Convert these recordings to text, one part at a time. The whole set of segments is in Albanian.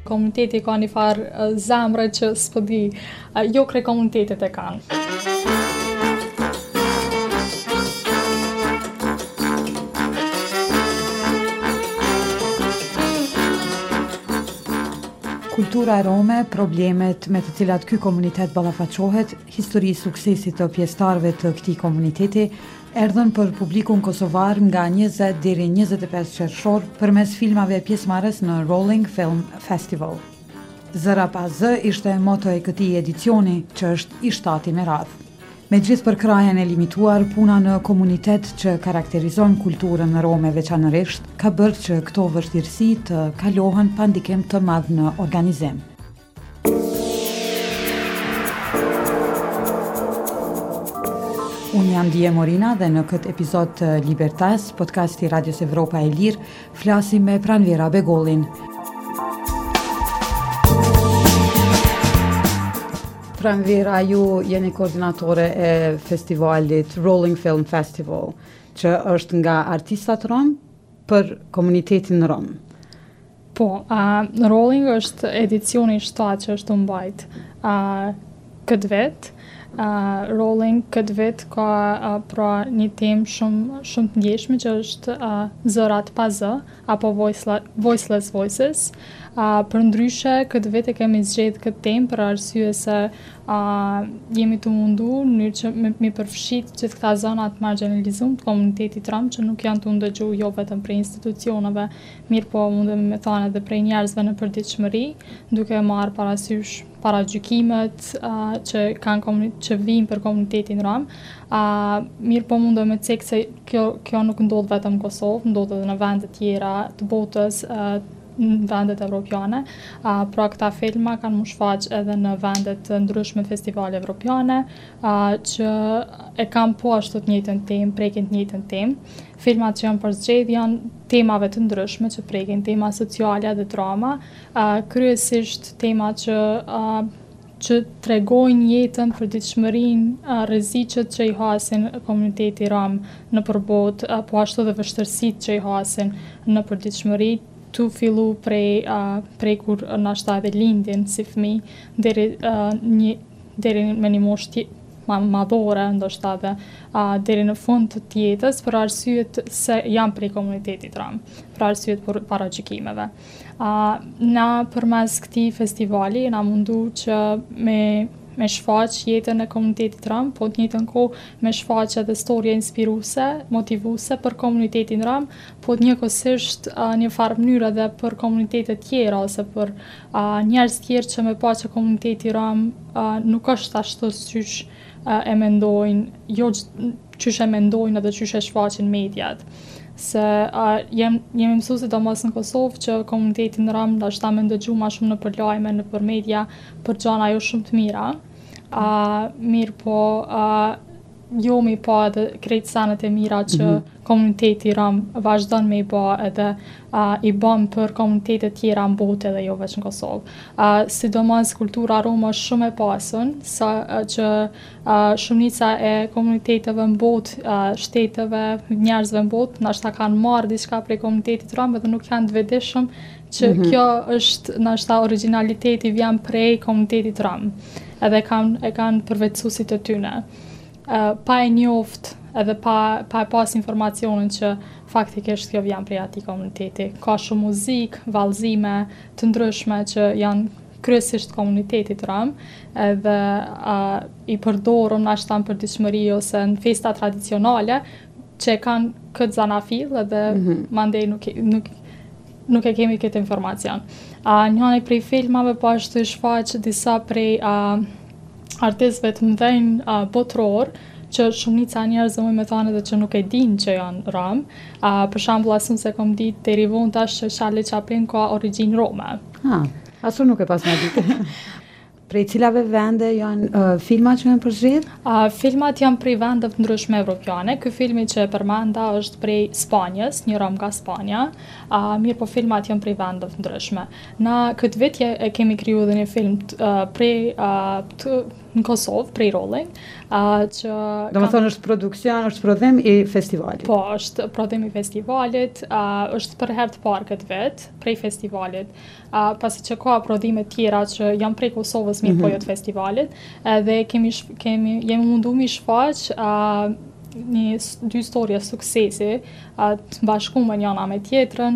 komuniteti ka një farë zemre që s'po di, jo krejt komunitetet e kanë. Kultura rome, problemet me të cilat ky komunitet ballafaqohet, histori suksesit të pjesëtarëve të këtij komuniteti, erdhën për publikun kosovar nga 20 deri 25 qershor përmes filmave pjesëmarrës në Rolling Film Festival. Zëra pa zë ishte moto e këtij edicioni, që është i 7 me radhë. Me gjithë përkrajen e limituar, puna në komunitet që karakterizon kulturën rome veçanërisht, ka bërë që këto vështirësi të kalohen pa ndikim të madh në organizim. Unë jam Dije Morina dhe në këtë episod të Libertas, podcasti Radios Evropa e Lirë, flasim me Pranvera Begollin. Pranvera, ju jeni koordinatore e festivalit Rolling Film Festival, që është nga artistat rom për komunitetin rom. Po, Rolling është edicioni 7 që është mbajt këtë vit. Rolling këtë vit ka pra një temë shumë të ndjeshme që është zërat pa zë, apo voiceless voices. Për ndryshe, këtë vit e kemi zgjedhë këtë temë për arsye se jemi të mundu në mënyrë që me përfshit gjithë këta zonat marginalizum të komunitetit rom që nuk janë të ndëgju jo vetëm prej institucioneve, mirë po mundem me thënë edhe prej njerëzve në përditshmëri, duke marrë parasysh paragjykimet që vijnë për komunitetin rom. Mirë po mundem me cekë se kjo nuk ndodh vetëm në Kosovë, ndodh edhe në vende tjera të botës, në vendet evropiane, pra këta filma kanë më shfaq edhe në vendet të ndryshme festivale evropiane, që e kanë po ashtu të njëjtën temë, prekin të njëjtën temë. Filmat që janë përzgjedhë janë temave të ndryshme që prekin tema sociale dhe drama, kryesisht tema që tregojnë jetën, përditshmërinë, rreziqet që i hasin komuniteti rom në përbot, po ashtu dhe vështirësitë që i hasin në përditshmëri, tu fillu prej kur nashta edhe lindjen si fëmijë deri me një moshë madhore, ndoshta edhe deri në fund të jetës, për arsye se janë prej komunitetit rom, për arsye të paragjykimeve. Na përmes këtij festivali na mundu që me shfaq jetën e komunitetit rom, po të njëjtën kohë me shfaq edhe storje inspiruese, motivuese për komunitetin rom, po të njëkohësisht një farë mënyrë edhe për komunitete tjera ose për njerëz tjerë që me pa që komuniteti rom nuk është ashtu siç e mendojnë, jo çysh e mendojnë edhe çysh e shfaqin mediat. Se jemi mësuar sidomos në Kosovë që komunitetin rom ndoshta më ndëgju më shumë nëpër lajme, nëpër media për gjëra jo shumë të mira. Mirë po jo me pa edhe krejt senet e mira që komuniteti rom vazhdon me i ba edhe i bën për komunitete tjera në botë edhe jo vetëm në Kosovë. Sidomos kultura rome është shumë e pasun, sa që shumica e komuniteteve në botë, shteteve, njerëzve në botë, ndoshta kanë marrë diçka prej komunitetit rom dhe nuk janë të vetëdijshëm që kjo është ndoshta origjinaliteti vjen prej komunitetit rom. Edhe e kanë përvetësuesit e tyne. Pa e njoft edhe pa pas informacionin që faktikisht kjo vjen prej atij komuniteti. Ka shumë muzikë, vallëzime të ndryshme që janë kryesisht komunitetit rom, edhe i përdorëm nashta në përditshmëri ose në festa tradicionale që kanë këtë zanafill edhe mandej nuk e kemi këtë informacion. Njëri prej filmave po ashtu shfaq disa prej artistëve të mëdhenj botror që shumica njerëzve më thonë edhe që nuk e dinë që janë rom. Për shembull, asun se kom ditë deri vonë tash që Charlie Chaplin ka origjinë rome. Asu nuk e pas me ditë. Prej cilave vende janë filma që janë përzgjedhë? Filmat janë prej vendeve të ndryshme evropiane. Ky filmi që e përmenda është prej Spanjës, një rom nga Spanja. Mirë po filmat janë prej vendeve të ndryshme. Na këtë vit e kemi kriju edhe një film prej në Kosovë, prej Rolling, që... Do më thonë është produksion, është prodhim i festivalit. Po, është prodhim i festivalit, është për herë të parë këtë vetë, prej festivalit, pasi që ka prodhime tjera që janë prej Kosovës, mirë po jo të festivalit, dhe jemi mundu mi shfaq dy storje suksesi të bashkume njëna me tjetrën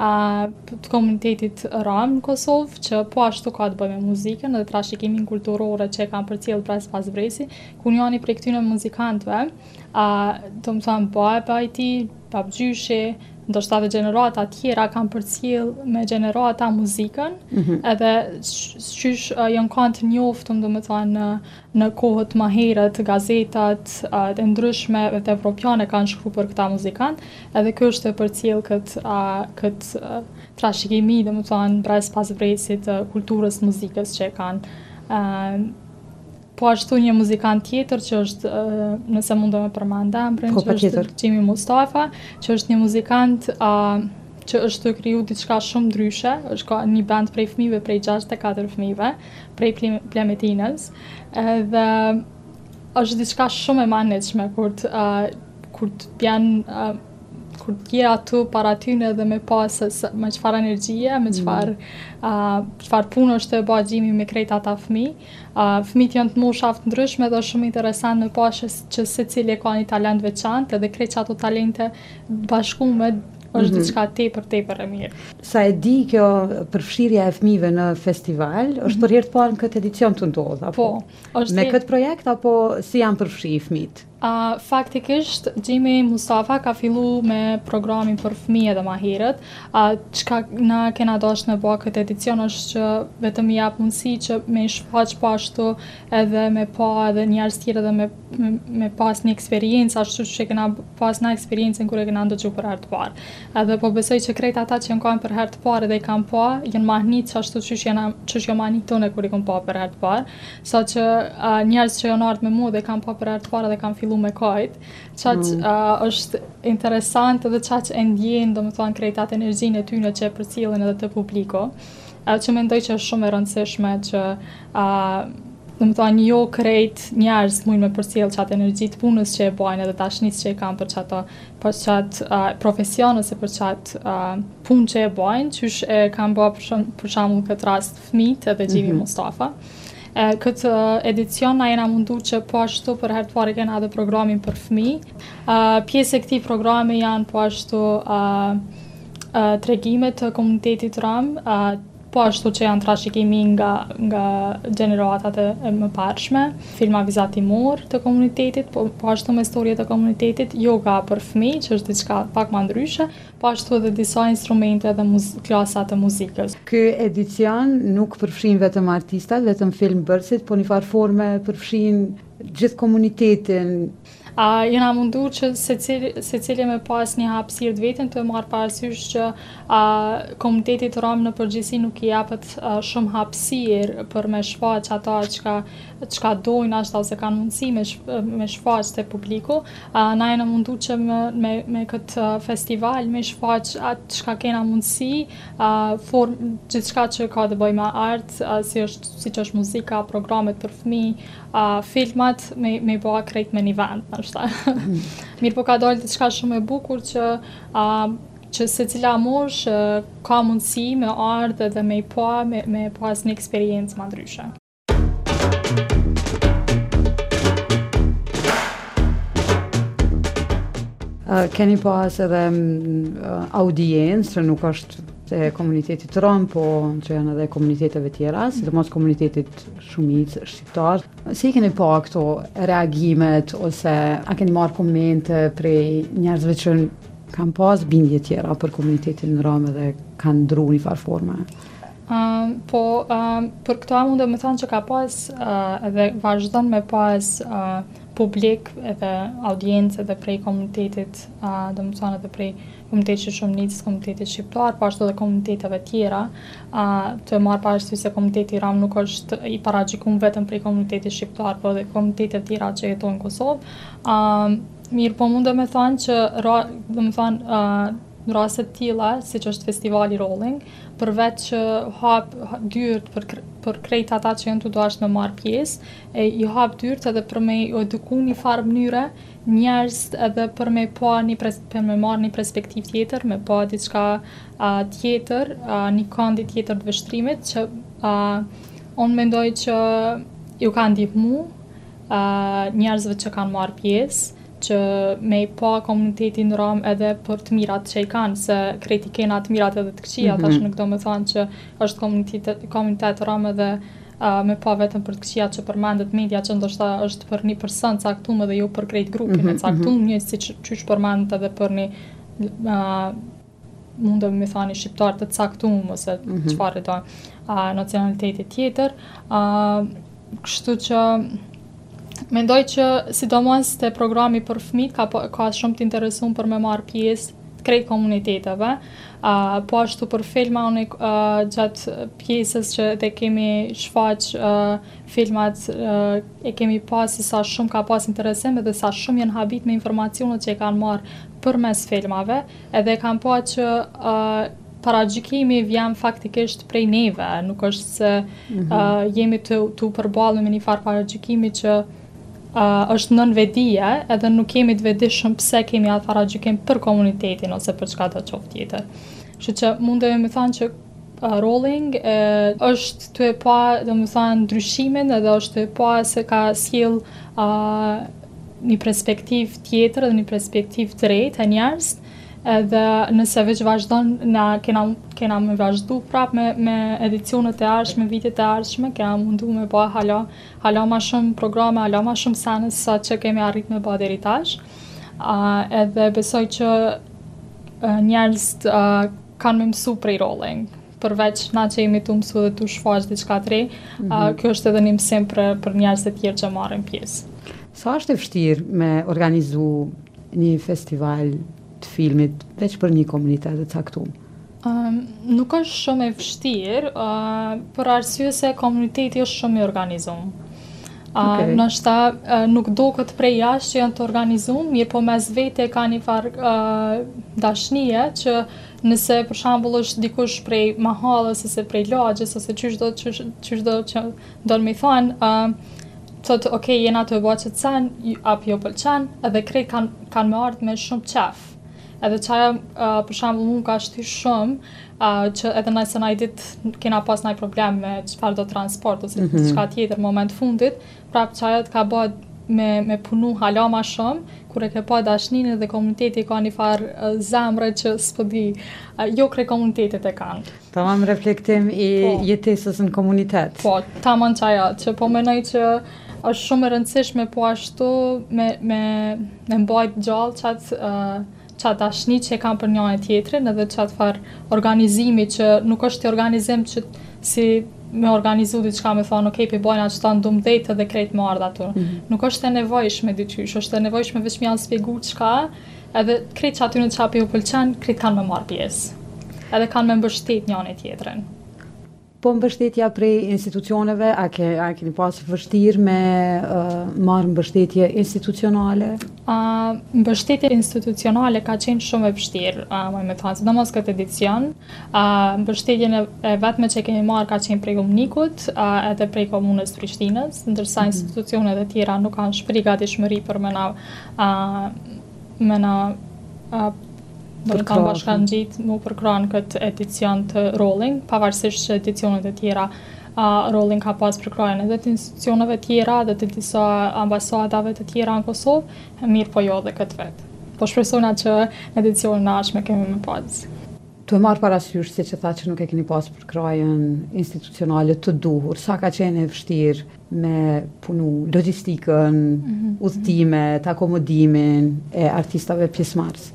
të komunitetit ram në Kosovë, që po ashtu ka të bëjë me muzikën dhe trashëgimin kulturore që e kanë përcjell Brez pas Vresi, ku njëni prej këtyre muzikantëve, do më thonë baba i tij, babgjyshi, ndoshta edhe gjenerata tjera kanë përcjell me gjenerata muzikën, edhe qysh janë kanë të njoftëm, do më thonë, në kohët më herët, gazetat të ndryshme të evropiane kanë shkruar për këta muzikant, edhe kjo është e përcjell këtë trashëgimi, do më thonë, Brez pas Vresit të kulturës muzikës që kanë. Po ashtu një muzikant tjetër që është, nëse mund të më përmend emrin, që është Xhimi Mustafa, që është një muzikant që është kriju diçka shumë ndryshe, është ka një band prej fëmijëve, prej 64 fëmijëve, prej Plemetinës, dhe është diçka shumë e manitshme kur të bjen kur t'je aty para tyne dhe me pas me çfarë energjie, me çfarë punë është e bërë Xhimi me krejt ata fëmijë. Fëmijët janë të moshav të ndryshme dhe është shumë interesant me pasë që secili ka një talent veçantë dhe krejt që ato talente bashkume është diçka tepër e mirë. Sa e di, kjo përfshirja e fëmijëve në festival është për herë të parë në këtë edicion të ndodh, apo? Po, me këtë projekt apo si janë përfshirë fëmijët? Faktikisht, Xhimi Mustafa ka fillu me programin për fëmijë edhe ma herët. Çka na kena dashur me bë këtë edicion është që vetëm i jap mundësi që me shfaq po ashtu edhe me pa edhe njerëz tjerë dhe me pas një eksperiencë ashtu që kena pas na eksperiencën kur e kena ndëgju për herë të parë. Edhe po besoj që krejt ata që janë kanë për herë të parë dhe i kanë pa, janë mahnit ashtu çush janë mahnit tonë kur i kanë pa për herë të parë, saqë njerëz që janë ardhur me mua dhe kanë pa për herë të parë dhe kanë filluar me kajt, është interesant edhe qaq e ndjen, do më thonë, krejt atë energjinë e tyne që e përcjellin edhe të publiko, që mendoj që është shumë e rëndësishme që do më thonë, jo krejt njerëz mujnë me përcjell qatë energji të punës që e bajnë edhe dashnisë që e kanë për qatë profesion ose për qatë punë që e bajnë, qysh e kanë bërë për shembull këtë rast fëmijët edhe Xhimi Mustafa. Këtë edicion na jena mundu që po ashtu për herë të parë kena edhe programin për fëmijë. Pjesë e këtij programi janë po ashtu tregime të komunitetit ram, po ashtu që janë trashëgimi nga gjeneratat e mëparshme, filma vizatimor të komunitetit, po ashtu me storje të komunitetit, yoga për fëmijë, që është diçka pak më ndryshe, po ashtu edhe disa instrumente dhe klasa të muzikës. Ky edicion nuk përfshin vetëm artistat, vetëm filmbërësit, po një farë forme përfshin gjithë komunitetin. Jena mundu që secili me pas një hapësirë të vetën të marrë parasysh që komunitetit rom në përgjithësi nuk i japet shumë hapësirë për me shfaq ata çka dojnë ashta ose kanë mundësi me shfaq te publiku. Na jena mundu që me këtë festival me shfaq atë çka kena mundësi, gjithçka që ka të bëjë me art, siç është muzika, programet për fëmijë, filmat me bëha krejt me një vend. Mirë po ka dalë diçka shumë e bukur që secila mosh ka mundësi me ardhë dhe me pas një eksperiencë më ndryshe. Keni pas edhe audiencë që nuk është të komunitetit rom, po që janë edhe komuniteteve tjera, sidomos komunitetit shumicë shqiptar. Si keni pa këto reagimet ose a keni marrë komente prej njerëzve që kanë pas bindje tjera për komunitetin rom edhe kanë ndru një farë forme? Për këto mund të më thonë që ka pas edhe vazhdon me pas publik edhe audiencë edhe prej komunitetit, do më thonë edhe prej komunitetit shumicës, komunitetit shqiptar, po ashtu edhe komuniteteve tjera, të marrë parasysh se komuniteti ram nuk është i paragjykuar vetëm prej komunitetit shqiptar, po edhe komunitetet tjera që jetojnë në Kosovë. Mirë, po mund të më thonë që në raste të tilla, siç është festivali Rolling, përveç që hap dyert për krejt ata që janë të dashur me marr pjesë, i hap dyert edhe për me u eduku një farë mënyre njerëz edhe për me pa për me marrë një perspektivë tjetër, me pa diçka tjetër, një këndi tjetër të vështrimit që unë mendoj që ju ka ndihmu njerëzve që kanë marrë pjesë, që me i pa komunitetin në ram edhe për të mirat që i kanë, se krejt i kena të mirat edhe të këqija, tash nuk do me thonë që është komunitet ram edhe me pa vetëm për të këqija që përmendet media që ndoshta është për një person caktum edhe jo për krejt grupin e caktum, një si qysh përmendet edhe për një mund të me thani shqiptar të caktum ose çfarë do nacionaliteti tjetër, kështu që mendoj që sidomos te programi për fëmijët ka shumë të interesuar për me marr pjesë të krejt komuniteteve, po ashtu për filma unë gjatë pjesës që te kemi shfaq filmat e kemi pas se sa shumë ka pas interesim edhe sa shumë janë habit me informacionet që e kanë marrë përmes filmave, edhe kanë pa që paragjykimi vjen faktikisht prej neve, nuk është se jemi të përballur me një farë paragjykimi që është nën vedije edhe nuk kemi të vedishëm pse kemi atë paragjykim për komunitetin ose për çka do qoftë tjetër. Kështu që mundemi me thënë që Rolling është të e pa, domethënë ndryshimin edhe është të e pa se ka sjell një perspektivë tjetër dhe një perspektivë të re të njerëz. Edhe nëse veç vazhdon, kena me vazhdu prap me edicionet e ardhshme, vitet e ardhshme, kena mundu me ba hala ma shumë programe, hala ma shumë sene sa që kemi arrit me ba deri tash. Edhe besoj që njerëz kanë me mësu prej Rolling, përveç na që jemi të mësu dhe të shfaq diçka të re, kjo është edhe një mësim për njerëz të tjerë që marrin pjesë. Sa është e vështirë me organizu një festival të filmit veç për një komunitet të caktuar? Nuk është shumë e vështirë, për arsye se komuniteti është shumë i organizuar. Ndoshta nuk duket prej jashtë që janë të organizuar, mirë po mes vete ka një farë dashnie që nëse për shembull është dikush prej mahallës ose prej lagjës ose çysh do që do më thonë thotë ok, jena të bëjë çan, apo jo pëlqen, edhe krejt kanë me ardhur me shumë qef. Edhe qaja, për shembull, mund ka shty shumë, që edhe nëse na i ditë kena pas ndaj problem me çfarë do transport ose diçka tjetër moment fundit, prap qaja të ka bëjë me punu hala ma shumë, kur e ke pa dashninë dhe komuniteti ka një farë zemre që s'po di, jo krej komunitetet e kanë. Tamam reflektim i jetesës në komunitet. Po, tamam qaja, që po menoj që është shumë e rëndësishme po ashtu me mbajt gjallë qatë dashni që e kam për njëri tjetrin edhe qatë farë organizimi që nuk është të organizim që si me organizu diçka me thonë ok, pe bojna që ta ndum dhejtë edhe krejt më ardha ato. Nuk është e nevojshme dyqysh, është e nevojshme veç me janë spjegu çka edhe krejt që aty në qapi u pëlqen, krejt kanë me marrë pjesë. Edhe kanë me mbështet njëri tjetrin. Po mbështetja prej institucioneve, a keni pasur vështirë me marrë mbështetje institucionale? Mbështetje institucionale ka qenë shumë e vështirë, me thënë, sidomos këtë edicion. Mbështetjen e vetme që kemi marrë ka qenë prej komunikut, edhe prej komunës Prishtinës, ndërsa institucionet e tjera nuk kanë shpëri gatishmëri për me na do të kanë bashkangjit mu përkran këtë edicion të Rolling, pavarësisht që edicionet e tjera Rolling ka pas përkrajen edhe të institucioneve tjera dhe të disa ambasadave të tjera në Kosovë, mirë po jo dhe këtë vetë. Po shpresojna që edicionin e ardhshme kemi me pas. Tu e marrë parasysh si që tha që nuk e keni pas përkrajen institucionale të duhur, sa ka qenë e vështirë me punu logjistikën, udhëtimet, akomodimin e artistave pjesëmarrës?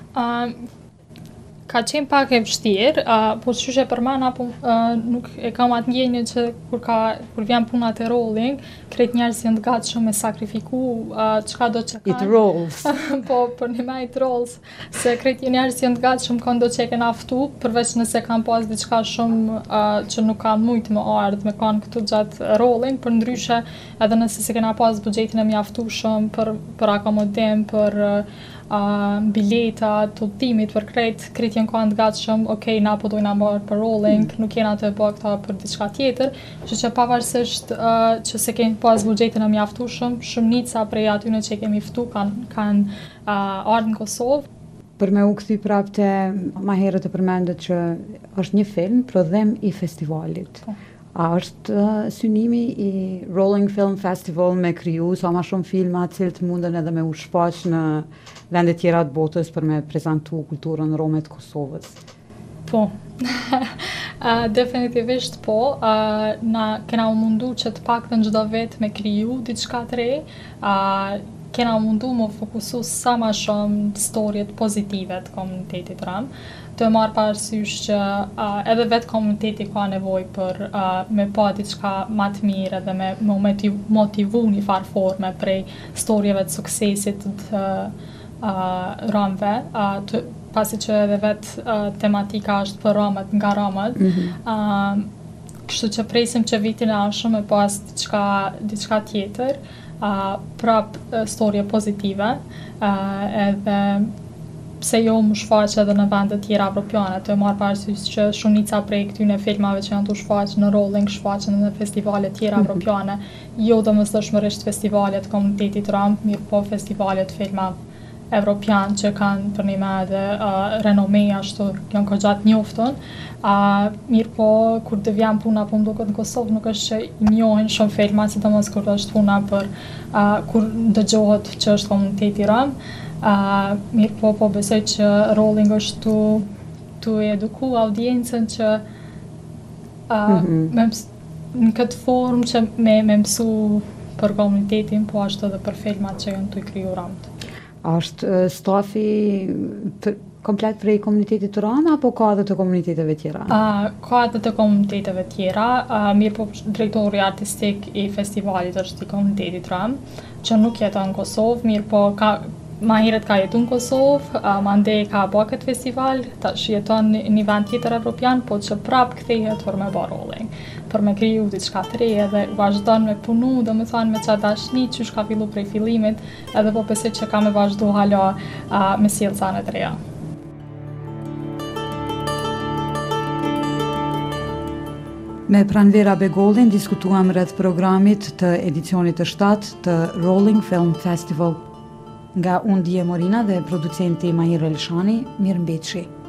Ka qenë pak e vështirë, po qysh e përmana, nuk e kam atë ndjenjë që kur vjen puna te Rolling, krejt njerëz janë të gatshëm me sakrifiku çka do që kanë. It rolls. Po, për një me it rolls, se krejt njerëz janë të gatshëm kanë do që e kena aftu, përveç nëse kanë pas diçka shumë që nuk kanë mujt më ardhë me kanë këtu gjatë Rolling, për ndryshe edhe nëse se kena pas buxhetin e mjaftueshëm për akomodim, për biletat, udhimit për krejt janë kanë të gatshëm, okay, na po dojna marrë për rolling, nuk jena të bë këta për diçka tjetër, kështu që pavarësisht që se kemi pas buxhetin e mjaftueshëm, shumica prej atyre që kemi ftu kanë ardhur në Kosovë. Për me u kthy prapë te ma herët e përmendet që është një film prodhim i festivalit. Po. A është synimi i Rolling Film Festival me kriju sa ma shumë filma cilët munden edhe me u shfaq në vende tjera të botës për me prezantu kulturën rome të Kosovës? Po, definitivisht po. Na kena u mundu që të paktën çdo vit me kriju diçka të re, kena mundu më fokusu sa ma shumë storjet pozitive të komunitetit ram, të marrë parasysh që edhe vetë komuniteti ka nevojë për me pa diçka ma të mirë edhe me motivu një farë forme prej storjeve të suksesit të romëve, pasi që edhe vetë tematika është për romët nga romët. Kështu që presim që vitin e ardhshëm me pas diçka tjetër, prap storje pozitive, edhe pse jo më shfaq edhe në vende tjera evropiane, të marrë parasysh që shumica prej këtyne filmave që janë të shfaq në rolling, shfaqen në festivale tjera evropiane, jo domosdoshmërisht festivalet komunitetit rom, mirë po festivalet filma evropian që kanë për një me edhe renome ashtu, janë këgjat njoftun. Mirë po, kur të vjen puna po më duket në Kosovë, nuk është që njohin shumë filma, sidomos kur është puna për kur dëgjohet që është komuniteti rom. Mirë po besoj që rolling është tu eduku audiencën që në këtë formë që me mësu për komunitetin, po ashtu edhe për filmat që janë tu i kriju romt. A është stafi komplet prej komunitetit të rom, apo ka edhe të komuniteteve tjera? Ka edhe të komuniteteve tjera, mirë po drejtori artistik i festivalit është i komunitetit rom, që nuk jeton në Kosovë, mirë po ma herët ka jetu në Kosovë, mandej ka bë këtë festival, tash jeton në një vend tjetër evropian, po që prap kthehet për me bë rolling, për me kriju diçka të re edhe vazhdon me punu, domethënë me çfarë dashni, çysh ka fillu prej fillimit, edhe po besoj që ka me vazhdu hala me sjellë sane të reja. Me Pranvera Begollin diskutuam rreth programit të edicionit të 7 të Rolling Film Festival. Nga unë Dije Morina dhe producenti Mahir Elshani, mirëmbëjtje.